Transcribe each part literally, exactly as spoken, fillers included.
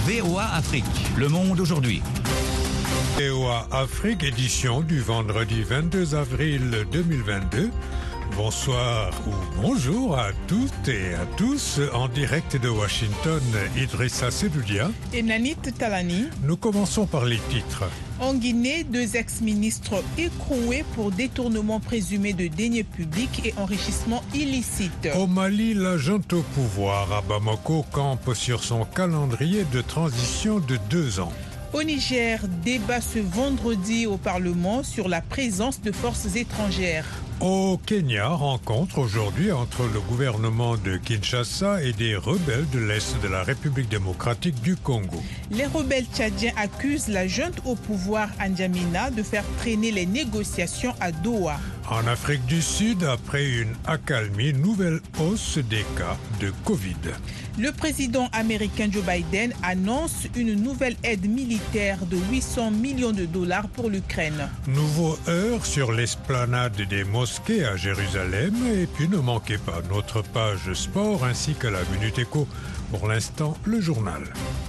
V O A Afrique, le monde aujourd'hui. V O A Afrique, édition du vendredi vingt-deux avril deux mille vingt-deux. Bonsoir ou bonjour à toutes et à tous en direct de Washington, Idrissa Seloudia et Nanit Talani. Nous commençons par les titres. En Guinée, deux ex-ministres écroués pour détournement présumé de deniers publics et enrichissement illicite. Au Mali, la junte au pouvoir à Bamako campe sur son calendrier de transition de deux ans. Au Niger, débat ce vendredi au Parlement sur la présence de forces étrangères. Au Kenya, rencontre aujourd'hui entre le gouvernement de Kinshasa et des rebelles de l'Est de la République démocratique du Congo. Les rebelles tchadiens accusent la junte au pouvoir N'Djamena de faire traîner les négociations à Doha. En Afrique du Sud, après une accalmie, nouvelle hausse des cas de Covid. Le président américain Joe Biden annonce une nouvelle aide militaire de huit cents millions de dollars pour l'Ukraine. Nouveau heure sur l'esplanade des mosquées à Jérusalem. Et puis ne manquez pas notre page sport ainsi que la Minute Éco. Pour l'instant, le journal.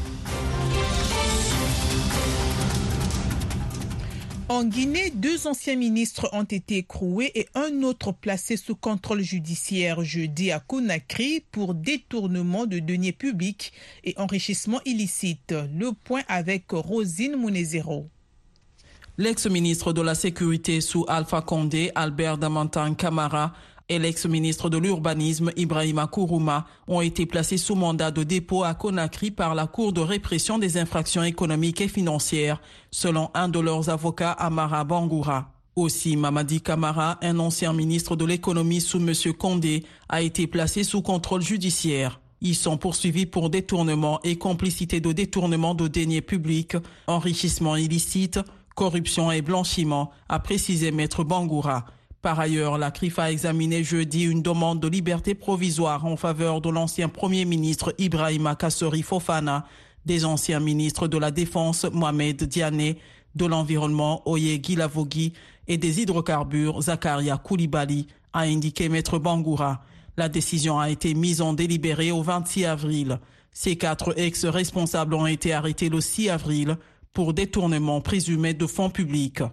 En Guinée, deux anciens ministres ont été écroués et un autre placé sous contrôle judiciaire jeudi à Conakry pour détournement de deniers publics et enrichissement illicite. Le point avec Rosine Mounezero. L'ex-ministre de la Sécurité sous Alpha Condé, Albert Damantan Camara, et l'ex-ministre de l'Urbanisme, Ibrahima Kourouma, ont été placés sous mandat de dépôt à Conakry par la Cour de répression des infractions économiques et financières, selon un de leurs avocats, Amara Bangoura. Aussi, Mamadi Camara, un ancien ministre de l'économie sous M. Condé, a été placé sous contrôle judiciaire. Ils sont poursuivis pour détournement et complicité de détournement de deniers publics, enrichissement illicite, corruption et blanchiment, a précisé Maître Bangoura. Par ailleurs, la C R I F a examiné jeudi une demande de liberté provisoire en faveur de l'ancien Premier ministre Ibrahima Kassori Fofana, des anciens ministres de la Défense Mohamed Diané, de l'Environnement Oye Guilavogui et des hydrocarbures Zakaria Koulibaly, a indiqué Maître Bangoura. La décision a été mise en délibéré au vingt-six avril. Ces quatre ex-responsables ont été arrêtés le six avril pour détournement présumé de fonds publics.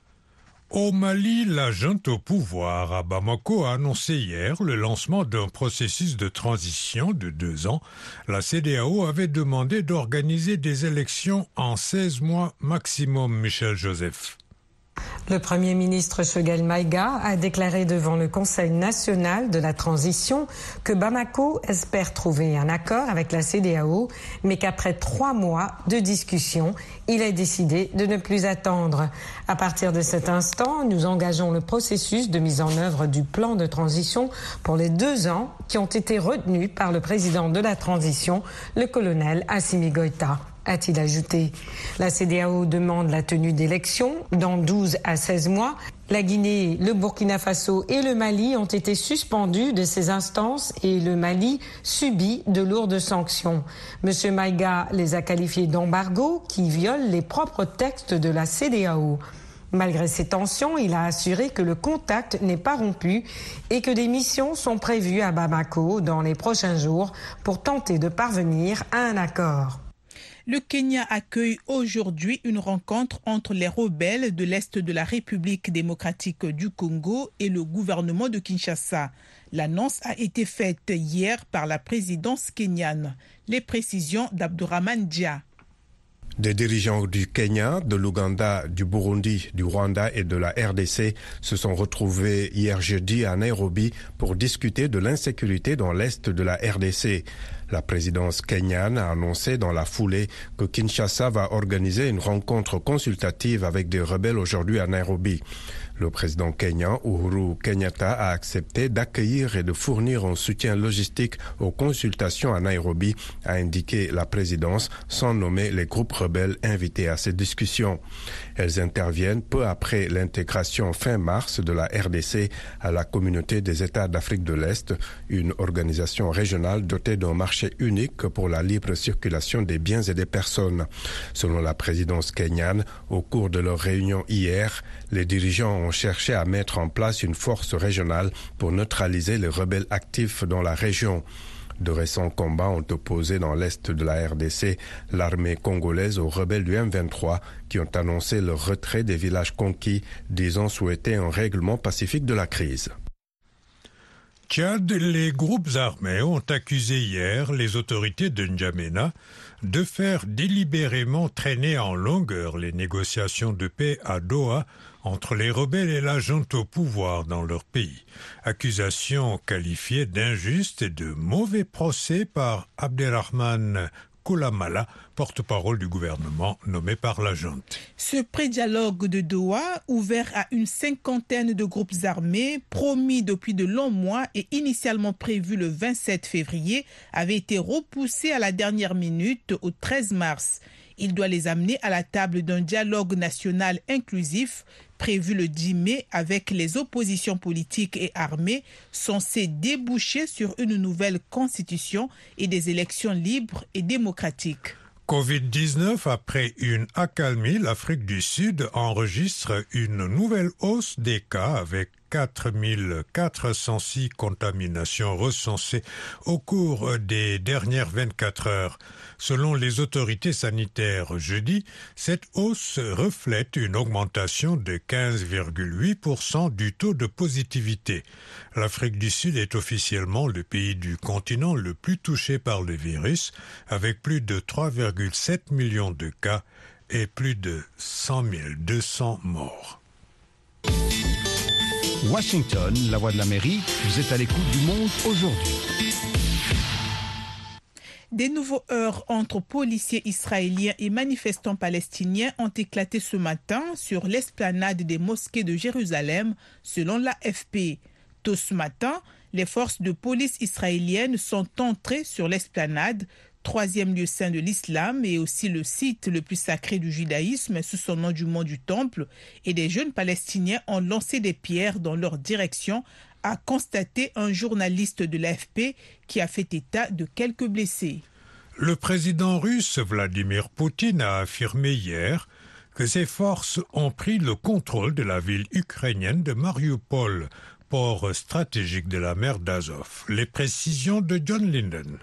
Au Mali, la junte au pouvoir à Bamako a annoncé hier le lancement d'un processus de transition de deux ans. La C E D E A O avait demandé d'organiser des élections en seize mois maximum, Michel Joseph. Le Premier ministre Choguel Maïga a déclaré devant le Conseil national de la transition que Bamako espère trouver un accord avec la C E D E A O, mais qu'après trois mois de discussion, il a décidé de ne plus attendre. À partir de cet instant, nous engageons le processus de mise en œuvre du plan de transition pour les deux ans qui ont été retenus par le président de la transition, le colonel Assimi Goïta, a-t-il ajouté. La C E D E A O demande la tenue d'élections dans douze à seize mois. La Guinée, le Burkina Faso et le Mali ont été suspendus de ces instances et le Mali subit de lourdes sanctions. Monsieur Maïga les a qualifiés d'embargo qui violent les propres textes de la C E D E A O. Malgré ces tensions, il a assuré que le contact n'est pas rompu et que des missions sont prévues à Bamako dans les prochains jours pour tenter de parvenir à un accord. Le Kenya accueille aujourd'hui une rencontre entre les rebelles de l'Est de la République démocratique du Congo et le gouvernement de Kinshasa. L'annonce a été faite hier par la présidence kenyane. Les précisions d'Abdourahmane Dia. Des dirigeants du Kenya, de l'Ouganda, du Burundi, du Rwanda et de la R D C se sont retrouvés hier jeudi à Nairobi pour discuter de l'insécurité dans l'Est de la R D C. La présidence kenyane a annoncé dans la foulée que Kinshasa va organiser une rencontre consultative avec des rebelles aujourd'hui à Nairobi. Le président kenyan, Uhuru Kenyatta, a accepté d'accueillir et de fournir un soutien logistique aux consultations à Nairobi, a indiqué la présidence, sans nommer les groupes rebelles invités à ces discussions. Elles interviennent peu après l'intégration fin mars de la R D C à la Communauté des États d'Afrique de l'Est, une organisation régionale dotée d'un marché unique pour la libre circulation des biens et des personnes. Selon la présidence kenyane, au cours de leur réunion hier, les dirigeants ont cherché à mettre en place une force régionale pour neutraliser les rebelles actifs dans la région. De récents combats ont opposé dans l'est de la R D C l'armée congolaise aux rebelles du M vingt-trois qui ont annoncé le retrait des villages conquis, disant souhaiter un règlement pacifique de la crise. Tchad, les groupes armés ont accusé hier les autorités de N'Djamena de faire délibérément traîner en longueur les négociations de paix à Doha entre les rebelles et la junte au pouvoir dans leur pays. Accusation qualifiée d'injuste et de mauvais procès par Abderrahman Koulamala, porte-parole du gouvernement nommé par la junte. Ce pré-dialogue de Doha, ouvert à une cinquantaine de groupes armés, promis depuis de longs mois et initialement prévu le vingt-sept février, avait été repoussé à la dernière minute au treize mars. Il doit les amener à la table d'un dialogue national inclusif prévu le dix mai avec les oppositions politiques et armées, censé déboucher sur une nouvelle constitution et des élections libres et démocratiques. covid dix-neuf, après une accalmie, l'Afrique du Sud enregistre une nouvelle hausse des cas avec quatre mille quatre cent six contaminations recensées au cours des dernières vingt-quatre heures. Selon les autorités sanitaires jeudi, cette hausse reflète une augmentation de quinze virgule huit pour cent du taux de positivité. L'Afrique du Sud est officiellement le pays du continent le plus touché par le virus, avec plus de trois virgule sept millions de cas et plus de cent mille deux cents morts. Washington, la voix de l'Amérique, vous êtes à l'écoute du monde aujourd'hui. Des nouveaux heurts entre policiers israéliens et manifestants palestiniens ont éclaté ce matin sur l'esplanade des mosquées de Jérusalem, selon l'A F P. Tôt ce matin, les forces de police israéliennes sont entrées sur l'esplanade, troisième lieu saint de l'islam et aussi le site le plus sacré du judaïsme sous son nom du mont du Temple, et des jeunes Palestiniens ont lancé des pierres dans leur direction, a constaté un journaliste de l'A F P qui a fait état de quelques blessés. Le président russe Vladimir Poutine a affirmé hier que ses forces ont pris le contrôle de la ville ukrainienne de Mariupol, port stratégique de la mer d'Azov. Les précisions de John Linden.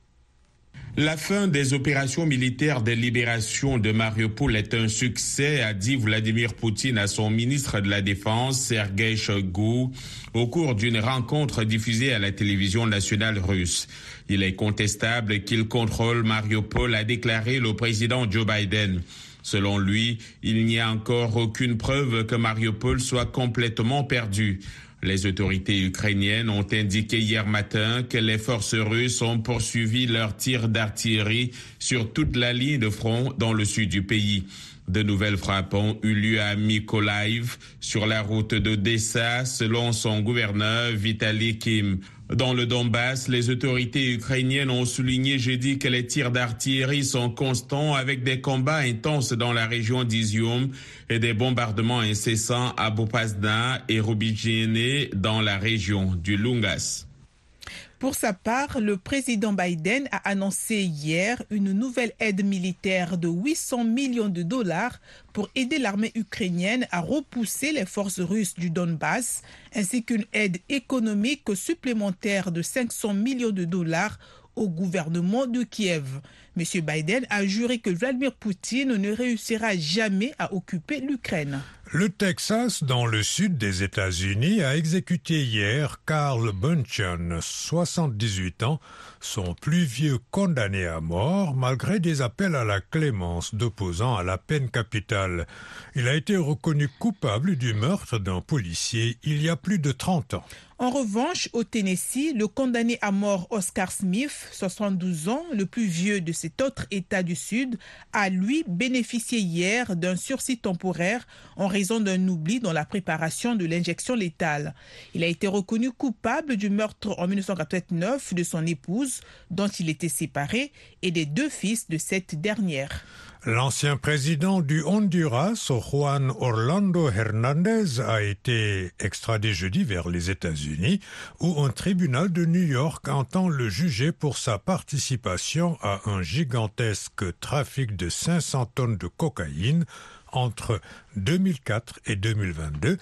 La fin des opérations militaires de libération de Mariupol est un succès, a dit Vladimir Poutine à son ministre de la Défense, Sergei Shoigu, au cours d'une rencontre diffusée à la télévision nationale russe. Il est contestable qu'il contrôle Mariupol, a déclaré le président Joe Biden. Selon lui, il n'y a encore aucune preuve que Mariupol soit complètement perdu. Les autorités ukrainiennes ont indiqué hier matin que les forces russes ont poursuivi leurs tirs d'artillerie sur toute la ligne de front dans le sud du pays. De nouvelles frappes ont eu lieu à Mykolaiv, sur la route d'Odessa, selon son gouverneur Vitaly Kim. Dans le Donbass, les autorités ukrainiennes ont souligné jeudi que les tirs d'artillerie sont constants avec des combats intenses dans la région d'Izium et des bombardements incessants à Popasna et Robichene dans la région du Lungas. Pour sa part, le président Biden a annoncé hier une nouvelle aide militaire de huit cents millions de dollars pour aider l'armée ukrainienne à repousser les forces russes du Donbass, ainsi qu'une aide économique supplémentaire de cinq cents millions de dollars au gouvernement de Kiev. M. Biden a juré que Vladimir Poutine ne réussira jamais à occuper l'Ukraine. Le Texas, dans le sud des États-Unis, a exécuté hier Carl Bunchen, soixante-dix-huit ans, son plus vieux condamné à mort, malgré des appels à la clémence d'opposants à la peine capitale. Il a été reconnu coupable du meurtre d'un policier il y a plus de trente ans. En revanche, au Tennessee, le condamné à mort Oscar Smith, soixante-douze ans, le plus vieux de cet autre État du Sud, a lui bénéficié hier d'un sursis temporaire en raison d'un oubli dans la préparation de l'injection létale. Il a été reconnu coupable du meurtre en dix-neuf cent quatre-vingt-neuf de son épouse, dont il était séparé, et des deux fils de cette dernière. L'ancien président du Honduras, Juan Orlando Hernández, a été extradé jeudi vers les États-Unis, où un tribunal de New York entend le juger pour sa participation à un gigantesque trafic de cinq cents tonnes de cocaïne entre deux mille quatre et deux mille vingt-deux.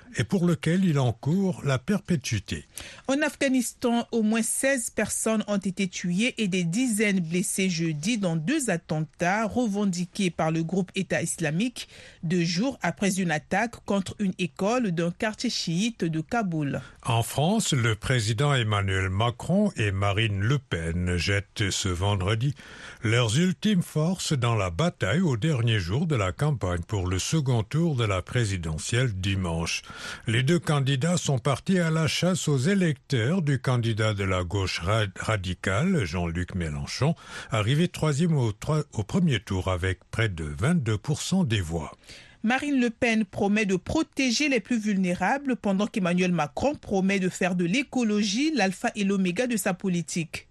et pour lequel il encourt la perpétuité. En Afghanistan, au moins seize personnes ont été tuées et des dizaines blessées jeudi dans deux attentats revendiqués par le groupe État islamique, deux jours après une attaque contre une école d'un quartier chiite de Kaboul. En France, le président Emmanuel Macron et Marine Le Pen jettent ce vendredi leurs ultimes forces dans la bataille au dernier jour de la campagne pour le second tour de la présidentielle dimanche. Les deux candidats sont partis à la chasse aux électeurs du candidat de la gauche radicale, Jean-Luc Mélenchon, arrivé troisième au, au premier tour avec près de vingt-deux pour cent des voix. Marine Le Pen promet de protéger les plus vulnérables pendant qu'Emmanuel Macron promet de faire de l'écologie l'alpha et l'oméga de sa politique.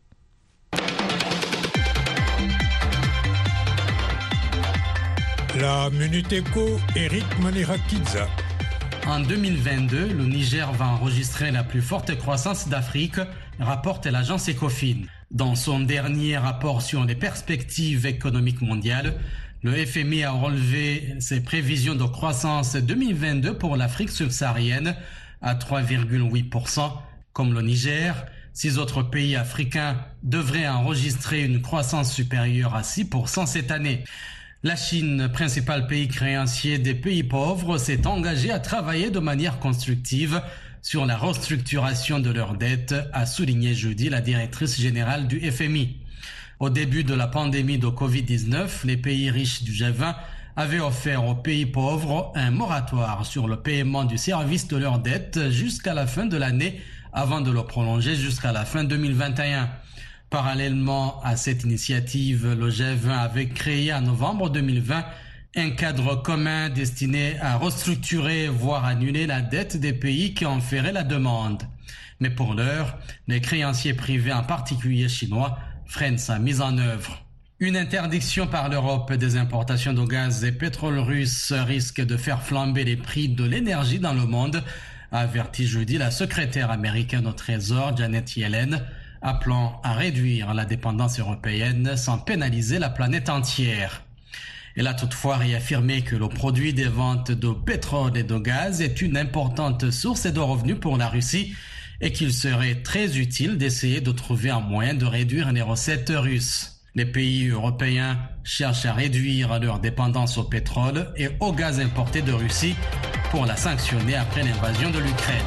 La Minute Éco, Eric Manirakidza. En deux mille vingt-deux, le Niger va enregistrer la plus forte croissance d'Afrique, rapporte l'agence Ecofin. Dans son dernier rapport sur les perspectives économiques mondiales, le F M I a relevé ses prévisions de croissance deux mille vingt-deux pour l'Afrique subsaharienne à trois virgule huit pour cent. Comme le Niger, six autres pays africains devraient enregistrer une croissance supérieure à six pour cent cette année. La Chine, principal pays créancier des pays pauvres, s'est engagée à travailler de manière constructive sur la restructuration de leurs dettes, a souligné jeudi la directrice générale du F M I. Au début de la pandémie de covid dix-neuf, les pays riches du G vingt avaient offert aux pays pauvres un moratoire sur le paiement du service de leurs dettes jusqu'à la fin de l'année, avant de le prolonger jusqu'à la fin deux mille vingt et un. Parallèlement à cette initiative, le G vingt avait créé en novembre deux mille vingt un cadre commun destiné à restructurer, voire annuler la dette des pays qui en feraient la demande. Mais pour l'heure, les créanciers privés, en particulier chinois, freinent sa mise en œuvre. Une interdiction par l'Europe des importations de gaz et pétrole russe risque de faire flamber les prix de l'énergie dans le monde, a averti jeudi la secrétaire américaine au Trésor, Janet Yellen, appelant à réduire la dépendance européenne sans pénaliser la planète entière. Elle a toutefois réaffirmé que le produit des ventes de pétrole et de gaz est une importante source de revenus pour la Russie et qu'il serait très utile d'essayer de trouver un moyen de réduire les recettes russes. Les pays européens cherchent à réduire leur dépendance au pétrole et au gaz importé de Russie pour la sanctionner après l'invasion de l'Ukraine.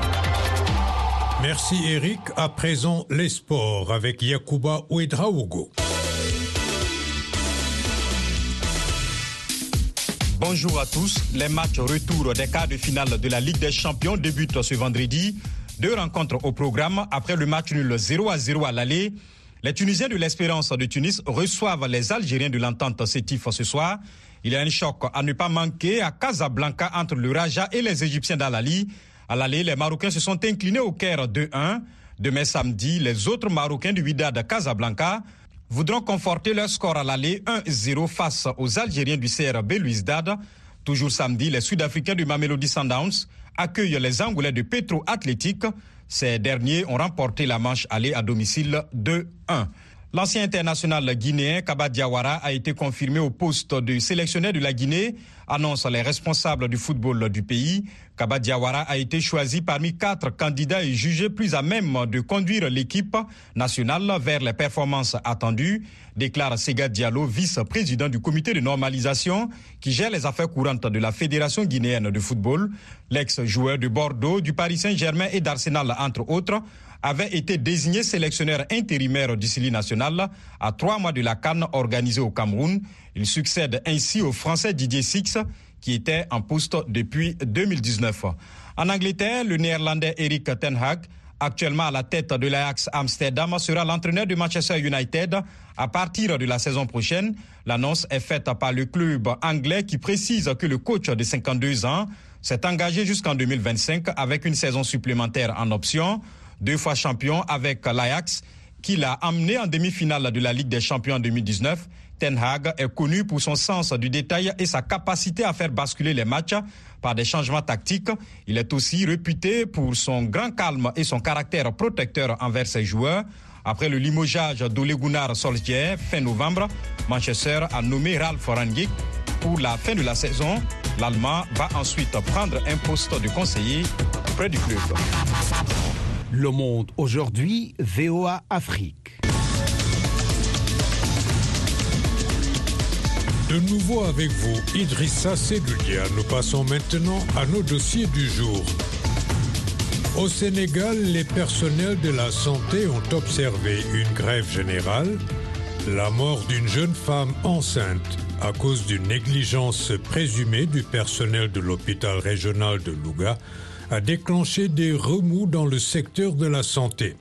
Merci Eric. À présent, les sports avec Yacouba Ouedraogo. Bonjour à tous. Les matchs retour des quarts de finale de la Ligue des Champions débutent ce vendredi. Deux rencontres au programme après le match nul zéro à zéro à l'aller. Les Tunisiens de l'Espérance de Tunis reçoivent les Algériens de l'Entente Sétif ce soir. Il y a un choc à ne pas manquer à Casablanca entre le Raja et les Égyptiens d'Al-Ali. À l'aller, les Marocains se sont inclinés au Caire deux un. Demain samedi, les autres Marocains du Wydad Casablanca voudront conforter leur score à l'aller un zéro face aux Algériens du C R B Belouizdad. Toujours samedi, les Sud-Africains du Mamelodi Sundowns accueillent les Angolais de Petro Athletic. Ces derniers ont remporté la manche aller à domicile deux un. L'ancien international guinéen Kaba Diawara a été confirmé au poste de sélectionneur de la Guinée, annoncent les responsables du football du pays. Kaba Diawara a été choisi parmi quatre candidats et jugé plus à même de conduire l'équipe nationale vers les performances attendues, déclare Sega Diallo, vice-président du comité de normalisation qui gère les affaires courantes de la Fédération guinéenne de football. L'ex-joueur de Bordeaux, du Paris Saint-Germain et d'Arsenal, entre autres, avait été désigné sélectionneur intérimaire du Sili national à trois mois de la CAN organisée au Cameroun. Il succède ainsi au Français Didier Six, qui était en poste depuis deux mille dix-neuf. En Angleterre, le Néerlandais Erik ten Hag, actuellement à la tête de l'Ajax Amsterdam, sera l'entraîneur de Manchester United à partir de la saison prochaine. L'annonce est faite par le club anglais qui précise que le coach de cinquante-deux ans s'est engagé jusqu'en deux mille vingt-cinq avec une saison supplémentaire en option. Deux fois champion avec l'Ajax, qui l'a amené en demi-finale de la Ligue des Champions en deux mille dix-neuf. Ten Hag est connu pour son sens du détail et sa capacité à faire basculer les matchs par des changements tactiques. Il est aussi réputé pour son grand calme et son caractère protecteur envers ses joueurs. Après le limogeage d'Ole Gunnar Solskjaer fin novembre, Manchester a nommé Ralf Rangnick pour la fin de la saison. L'Allemand va ensuite prendre un poste de conseiller près du club. Le Monde aujourd'hui, V O A Afrique. De nouveau avec vous, Idrissa Seloudia. Nous passons maintenant à nos dossiers du jour. Au Sénégal, les personnels de la santé ont observé une grève générale. La mort d'une jeune femme enceinte à cause d'une négligence présumée du personnel de l'hôpital régional de Louga a déclenché des remous dans le secteur de la santé.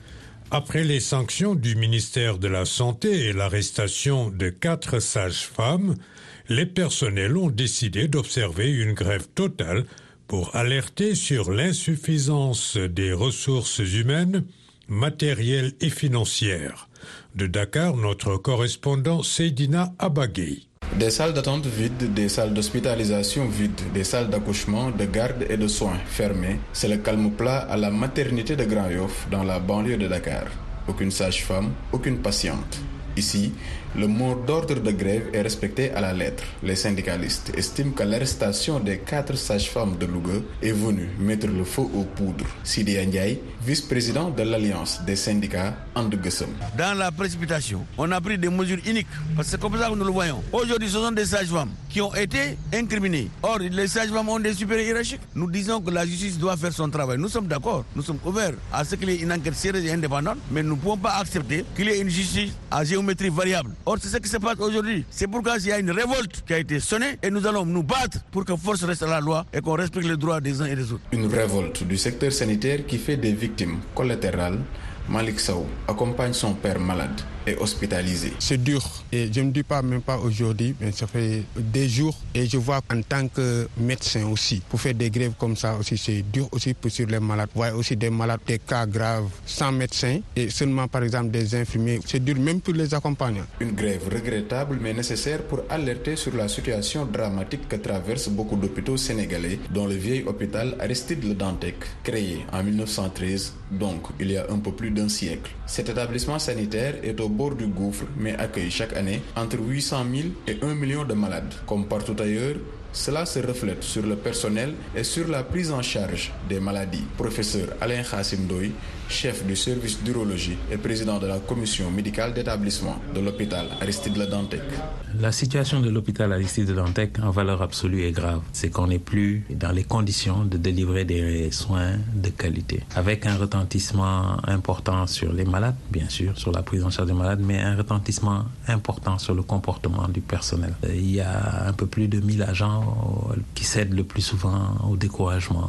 Après les sanctions du ministère de la Santé et l'arrestation de quatre sages-femmes, les personnels ont décidé d'observer une grève totale pour alerter sur l'insuffisance des ressources humaines, matérielles et financières. De Dakar, notre correspondant Seydina Abagay. Des salles d'attente vides, des salles d'hospitalisation vides, des salles d'accouchement, de garde et de soins fermées. C'est le calme plat à la maternité de Grand Yoff, dans la banlieue de Dakar. Aucune sage-femme, aucune patiente. Ici, le mot d'ordre de grève est respecté à la lettre. Les syndicalistes estiment que l'arrestation des quatre sages-femmes de Louga est venue mettre le feu aux poudres. Sidi Ndiaye, vice-président de l'Alliance des syndicats Andeguessem. Dans la précipitation, on a pris des mesures uniques, parce que c'est comme ça que nous le voyons. Aujourd'hui, ce sont des sages-femmes qui ont été incriminées. Or, les sages-femmes ont des supérieurs hiérarchiques. Nous disons que la justice doit faire son travail. Nous sommes d'accord, nous sommes ouverts à ce qu'il y ait une enquête sérieuse et indépendante, mais nous ne pouvons pas accepter qu'il y ait une justice à géométrie variable. Or, c'est ce qui se passe aujourd'hui. C'est pourquoi il y a une révolte qui a été sonnée et nous allons nous battre pour que force reste à la loi et qu'on respecte les droits des uns et des autres. Une révolte du secteur sanitaire qui fait des victimes collatérales. Malik Sow accompagne son père malade et hospitalisé. C'est dur et je ne dis pas même pas aujourd'hui, mais ça fait des jours et je vois en tant que médecin aussi, pour faire des grèves comme ça aussi, c'est dur aussi pour sur les malades. Vous voyez aussi des malades, des cas graves sans médecin et seulement par exemple des infirmiers, c'est dur même pour les accompagnants. Une grève regrettable mais nécessaire pour alerter sur la situation dramatique que traversent beaucoup d'hôpitaux sénégalais, dont le vieil hôpital Aristide Le Dantec, créé en mille neuf cent treize, donc il y a un peu plus d'un siècle. Cet établissement sanitaire est au bord du gouffre mais accueille chaque année entre huit cent mille et un million de malades. Comme partout ailleurs, cela se reflète sur le personnel et sur la prise en charge des maladies. Professeur Alain Khassim Ndoye, chef du service d'urologie et président de la commission médicale d'établissement de l'hôpital Aristide Le Dantec. La situation de l'hôpital Aristide Le Dantec en valeur absolue est grave. C'est qu'on n'est plus dans les conditions de délivrer des soins de qualité. Avec un retentissement important sur les malades, bien sûr, sur la prise en charge des malades, mais un retentissement important sur le comportement du personnel. Il y a un peu plus de mille agents qui cèdent le plus souvent au découragement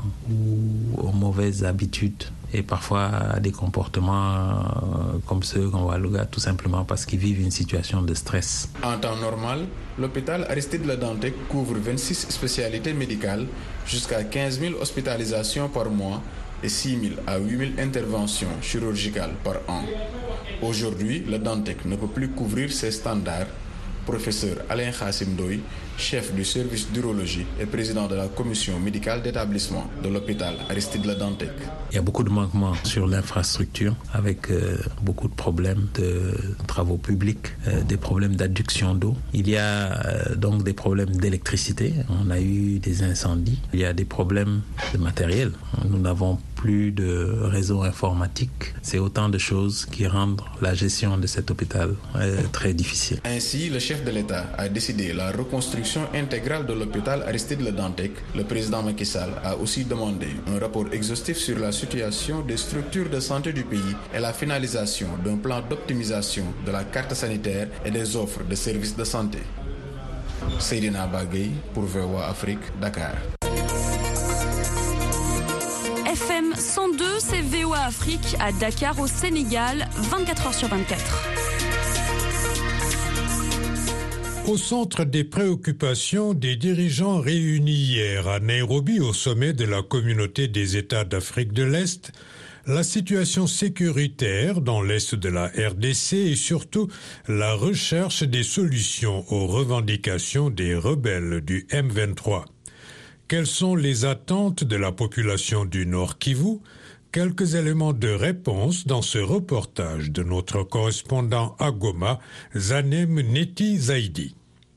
ou aux mauvaises habitudes et parfois à des comportements comme ceux qu'on voit à Louga, tout simplement parce qu'ils vivent une situation de stress. En temps normal, l'hôpital Aristide Le Dantec couvre vingt-six spécialités médicales, jusqu'à quinze mille hospitalisations par mois et six mille à huit mille interventions chirurgicales par an. Aujourd'hui, Le Dantec ne peut plus couvrir ces standards. Professeur Alain Khassim Ndoye, chef du service d'urologie et président de la commission médicale d'établissement de l'hôpital Aristide Le Dantec. Il y a beaucoup de manquements sur l'infrastructure avec euh, beaucoup de problèmes de travaux publics, euh, des problèmes d'adduction d'eau. Il y a euh, donc des problèmes d'électricité. On a eu des incendies. Il y a des problèmes de matériel. Nous n'avons plus de réseau informatique. C'est autant de choses qui rendent la gestion de cet hôpital euh, très difficile. Ainsi, le chef de l'État a décidé la reconstruction intégrale de l'hôpital Aristide Le Dantec. Le président Macky Sall a aussi demandé un rapport exhaustif sur la situation des structures de santé du pays et la finalisation d'un plan d'optimisation de la carte sanitaire et des offres de services de santé. Seydina Bagay pour V O A Afrique, Dakar. F M cent deux, c'est V O A Afrique à Dakar au Sénégal, vingt-quatre heures sur vingt-quatre. Au centre des préoccupations des dirigeants réunis hier à Nairobi au sommet de la communauté des États d'Afrique de l'Est, la situation sécuritaire dans l'Est de la R D C et surtout la recherche des solutions aux revendications des rebelles du M vingt-trois. Quelles sont les attentes de la population du Nord Kivu ? Quelques éléments de réponse dans ce reportage de notre correspondant à Goma, Zanem Neti Zaidi.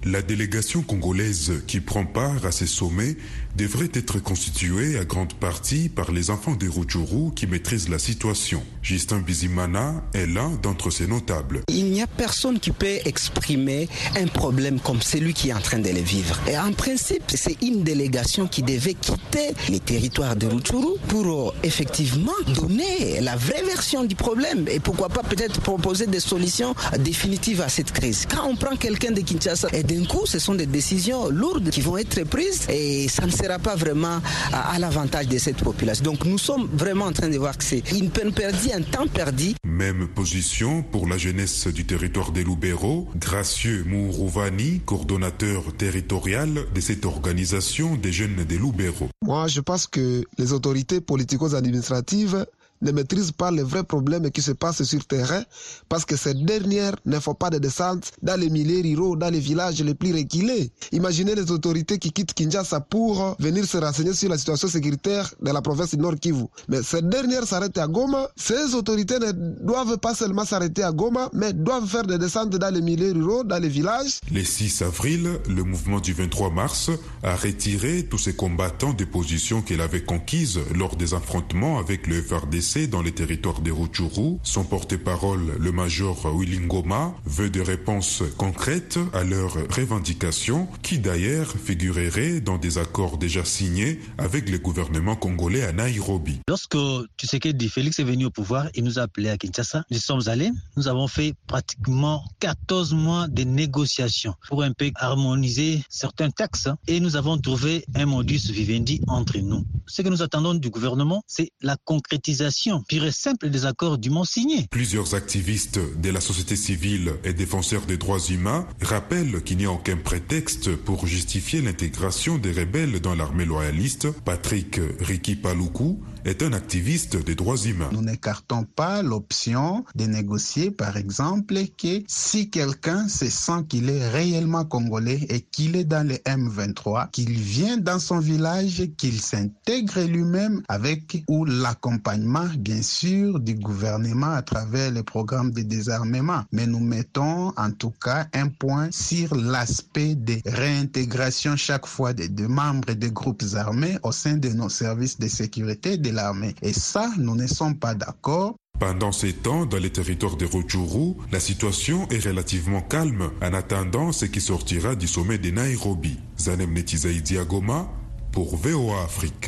La délégation congolaise qui prend part à ces sommets devrait être constituée à grande partie par les enfants des Rutshuru qui maîtrisent la situation. Justin Bizimana est l'un d'entre ces notables. Il n'y a personne qui peut exprimer un problème comme celui qui est en train de le vivre. Et en principe, c'est une délégation qui devait quitter les territoires de Rutshuru pour effectivement donner la vraie version du problème et pourquoi pas peut-être proposer des solutions définitives à cette crise. Quand on prend quelqu'un de Kinshasa et d'un coup, ce sont des décisions lourdes qui vont être prises et ça ne sera pas vraiment à, à l'avantage de cette population. Donc nous sommes vraiment en train de voir que c'est une peine perdue, un temps perdu. Même position pour la jeunesse du territoire des Lubero. Gracieux Mourouvani, coordonnateur territorial de cette organisation des jeunes des Lubero. Moi, je pense que les autorités politico-administratives ne maîtrisent pas les vrais problèmes qui se passent sur le terrain parce que ces dernières ne font pas de descente dans les milieux ruraux, dans les villages les plus reculés. Imaginez les autorités qui quittent Kinshasa pour venir se renseigner sur la situation sécuritaire de la province du Nord Kivu. Mais ces dernières s'arrêtent à Goma. Ces autorités ne doivent pas seulement s'arrêter à Goma, mais doivent faire des descentes dans les milieux ruraux, dans les villages. Le six avril, le mouvement du vingt-trois mars a retiré tous ces combattants des positions qu'il avait conquises lors des affrontements avec le F R D C dans les territoires des Rutshuru. Son porte-parole, le major Willy Ngoma, veut des réponses concrètes à leurs revendications qui d'ailleurs figureraient dans des accords déjà signés avec le gouvernement congolais à Nairobi. Lorsque Tshisekedi Félix est venu au pouvoir, il nous a appelés à Kinshasa. Nous sommes allés, nous avons fait pratiquement quatorze mois de négociations pour un peu harmoniser certains textes et nous avons trouvé un modus vivendi entre nous. Ce que nous attendons du gouvernement, c'est la concrétisation pure et simple des accords dûment signés. Plusieurs activistes de la société civile et défenseurs des droits humains rappellent qu'il n'y a aucun prétexte pour justifier l'intégration des rebelles dans l'armée loyaliste. Patrick Riki Paluku est un activiste des droits humains. Nous n'écartons pas l'option de négocier, par exemple, que si quelqu'un se sent qu'il est réellement congolais et qu'il est dans le M vingt-trois, qu'il vient dans son village, qu'il s'intègre lui-même avec ou l'accompagnement bien sûr du gouvernement à travers les programmes de désarmement. Mais nous mettons en tout cas un point sur l'aspect de réintégration chaque fois des deux membres des groupes armés au sein de nos services de sécurité de l'armée. Et ça, nous ne sommes pas d'accord. Pendant ces temps, dans les territoires des Rutshuru, la situation est relativement calme en attendant ce qui sortira du sommet de Nairobi. Zanem Netizaïdi à Goma pour V O A Afrique.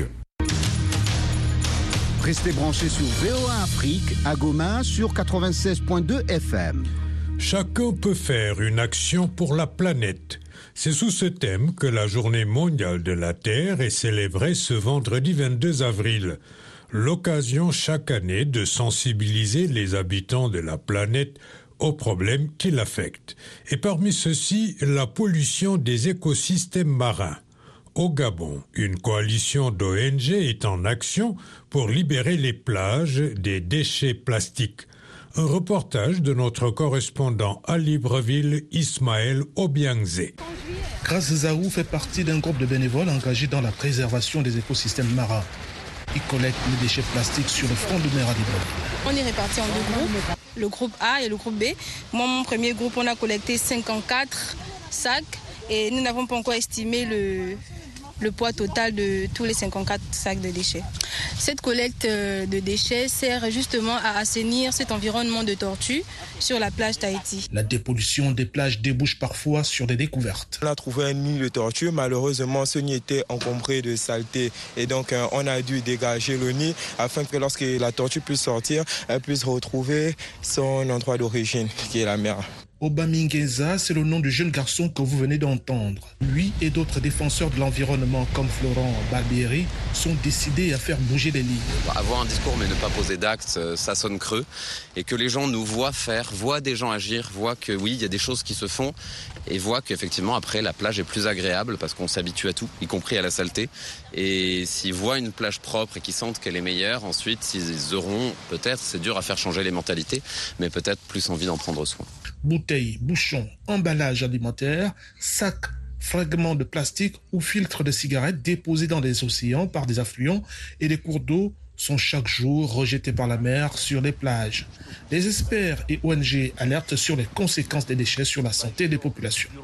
Restez branchés sur V O A Afrique à Goma sur quatre-vingt-seize point deux F M. Chacun peut faire une action pour la planète. C'est sous ce thème que la Journée mondiale de la Terre est célébrée ce vendredi vingt-deux avril. L'occasion chaque année de sensibiliser les habitants de la planète aux problèmes qui l'affectent. Et parmi ceux-ci, la pollution des écosystèmes marins. Au Gabon, une coalition d'O N G est en action pour libérer les plages des déchets plastiques. Un reportage de notre correspondant à Libreville, Ismaël Obiangze. Grace Zaou fait partie d'un groupe de bénévoles engagés dans la préservation des écosystèmes marins. Ils collectent les déchets plastiques sur le front de mer à Libreville. On est répartis en deux groupes, le groupe A et le groupe B. Moi, mon premier groupe, on a collecté cinquante-quatre sacs et nous n'avons pas encore estimé le... le poids total de tous les cinquante-quatre sacs de déchets. Cette collecte de déchets sert justement à assainir cet environnement de tortues sur la plage Tahiti. La dépollution des plages débouche parfois sur des découvertes. On a trouvé un nid de tortues, malheureusement ce nid était encombré de saleté et donc on a dû dégager le nid afin que lorsque la tortue puisse sortir, elle puisse retrouver son endroit d'origine qui est la mer. Obamingeza, c'est le nom du jeune garçon que vous venez d'entendre. Lui et d'autres défenseurs de l'environnement comme Florent Barbieri sont décidés à faire bouger les lignes. Avoir un discours mais ne pas poser d'actes, ça sonne creux. Et que les gens nous voient faire, voient des gens agir, voient que oui, il y a des choses qui se font et voient qu'effectivement après la plage est plus agréable parce qu'on s'habitue à tout, y compris à la saleté. Et s'ils voient une plage propre et qu'ils sentent qu'elle est meilleure, ensuite ils auront peut-être, c'est dur à faire changer les mentalités, mais peut-être plus envie d'en prendre soin. Bouteilles, bouchons, emballages alimentaires, sacs, fragments de plastique ou filtres de cigarettes déposés dans des océans par des affluents et des cours d'eau sont chaque jour rejetés par la mer sur les plages. Les experts et O N G alertent sur les conséquences des déchets sur la santé des populations.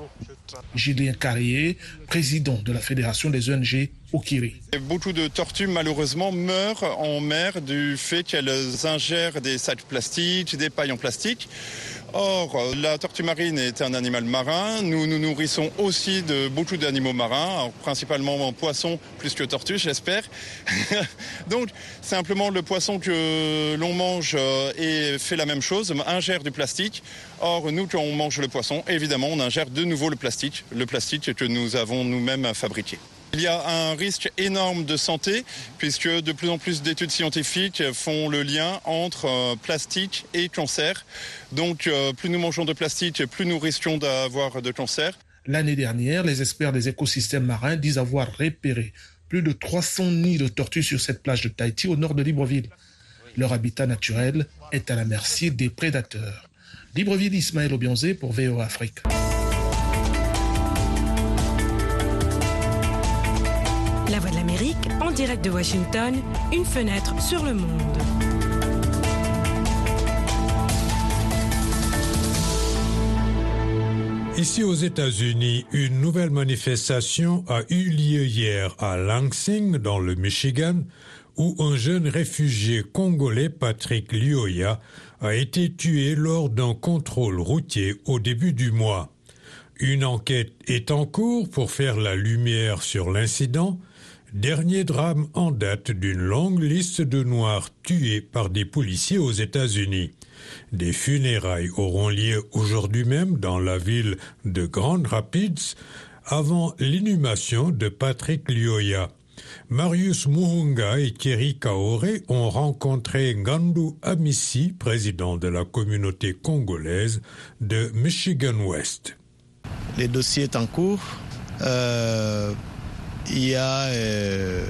Julien Carrier, président de la Fédération des O N G Okiri. Beaucoup de tortues, malheureusement, meurent en mer du fait qu'elles ingèrent des sacs plastiques, des pailles en plastique. Or, la tortue marine est un animal marin. Nous nous nourrissons aussi de beaucoup d'animaux marins, alors principalement en poissons plus que tortues, j'espère. Donc, simplement, le poisson que l'on mange et fait la même chose, ingère du plastique. Or, nous, quand on mange le poisson, évidemment, on ingère de nouveau le plastique, le plastique que nous avons nous-mêmes fabriqué. Il y a un risque énorme de santé puisque de plus en plus d'études scientifiques font le lien entre euh, plastique et cancer. Donc euh, plus nous mangeons de plastique, plus nous risquons d'avoir de cancer. L'année dernière, les experts des écosystèmes marins disent avoir repéré plus de trois cents nids de tortues sur cette plage de Tahiti au nord de Libreville. Leur habitat naturel est à la merci des prédateurs. Libreville, Ismaël Obionzé pour V O A Afrique. La Voix de l'Amérique, en direct de Washington, une fenêtre sur le monde. Ici aux États-Unis, une nouvelle manifestation a eu lieu hier à Lansing, dans le Michigan, où un jeune réfugié congolais, Patrick Lyoya, a été tué lors d'un contrôle routier au début du mois. Une enquête est en cours pour faire la lumière sur l'incident. Dernier drame en date d'une longue liste de Noirs tués par des policiers aux États-Unis. Des funérailles auront lieu aujourd'hui même dans la ville de Grand Rapids avant l'inhumation de Patrick Lyoya. Marius Muhunga et Thierry Kaoré ont rencontré Ngandou Amissi, président de la communauté congolaise de Michigan West. Le dossier est en cours. Euh... Il y a euh,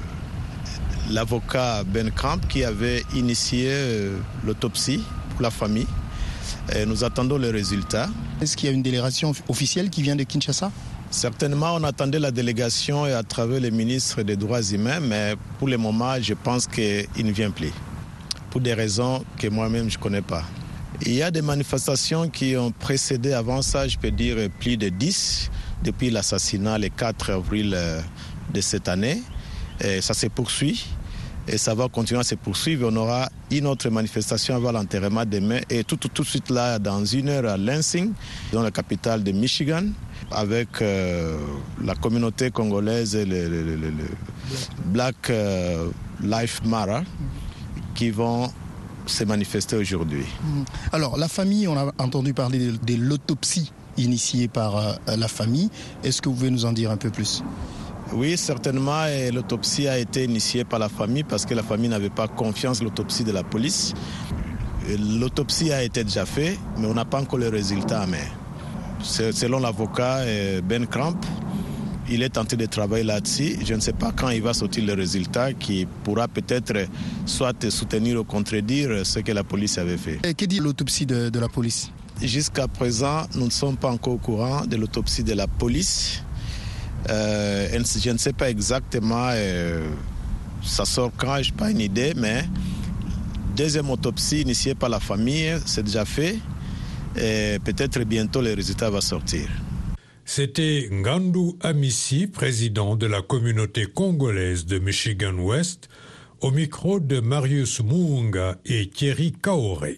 l'avocat Ben Crump qui avait initié euh, l'autopsie pour la famille. Et nous attendons les résultats. Est-ce qu'il y a une délégation officielle qui vient de Kinshasa ? Certainement, on attendait la délégation et à travers le ministre des Droits humains, mais pour le moment, je pense qu'il ne vient plus. Pour des raisons que moi-même je ne connais pas. Il y a des manifestations qui ont précédé avant ça, je peux dire plus de dix. Depuis l'assassinat le quatre avril de cette année. Et ça se poursuit et ça va continuer à se poursuivre. On aura une autre manifestation avant l'enterrement demain et tout, tout, tout de suite là, dans une heure à Lansing, dans la capitale de Michigan, avec euh, la communauté congolaise et le, le, le, le Black euh, Lives Matter qui vont se manifester aujourd'hui. Alors la famille, on a entendu parler de, de l'autopsie initié par euh, la famille. Est-ce que vous pouvez nous en dire un peu plus ? Oui, certainement. Et l'autopsie a été initiée par la famille parce que la famille n'avait pas confiance en l'autopsie de la police. Et l'autopsie a été déjà faite, mais on n'a pas encore les résultats. Mais selon l'avocat Ben Crump, il est tenté de travailler là-dessus. Je ne sais pas quand il va sortir le résultat qui pourra peut-être soit soutenir ou contredire ce que la police avait fait. Et que dit l'autopsie de, de la police ? Jusqu'à présent, nous ne sommes pas encore au courant de l'autopsie de la police. Euh, je ne sais pas exactement, euh, ça sort quand, je n'ai pas une idée, mais deuxième autopsie initiée par la famille, c'est déjà fait. Et peut-être bientôt le résultat va sortir. C'était Ngandou Amissi, président de la communauté congolaise de Michigan West, au micro de Marius Muhunga et Thierry Kaoré.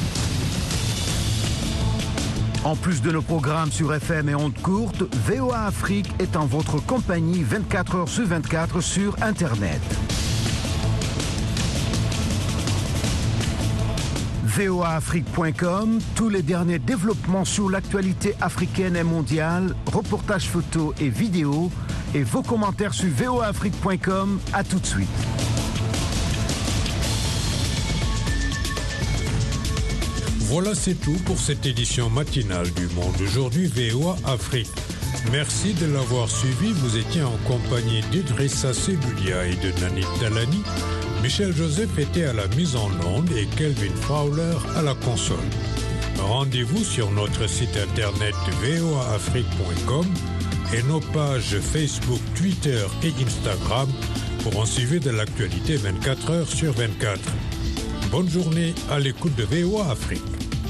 En plus de nos programmes sur F M et ondes courtes, V O A Afrique est en votre compagnie vingt-quatre heures sur vingt-quatre sur Internet. V O A Afrique point com, tous les derniers développements sur l'actualité africaine et mondiale, reportages photos et vidéos, et vos commentaires sur V O A Afrique point com. À tout de suite. Voilà, c'est tout pour cette édition matinale du Monde Aujourd'hui V O A Afrique. Merci de l'avoir suivi. Vous étiez en compagnie d'Idrissa Seloulia et de Nanit Talani. Michel Joseph était à la mise en onde et Kelvin Fowler à la console. Rendez-vous sur notre site internet v o a afrique point com et nos pages Facebook, Twitter et Instagram pour en suivre de l'actualité vingt-quatre heures sur vingt-quatre. Bonne journée à l'écoute de V O A Afrique.